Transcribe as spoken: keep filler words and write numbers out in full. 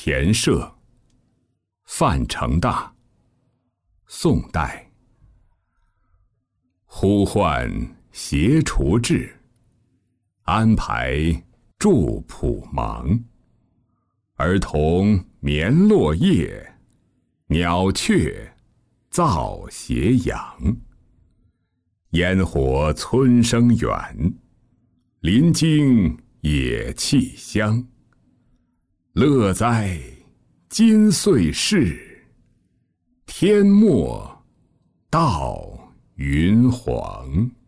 田舍，范成大，宋代。呼唤携雏至，安排祝普忙。儿童眠落叶，鸟雀噪斜阳。烟火村声远，林惊野气香。乐哉今岁事，天末到云黄。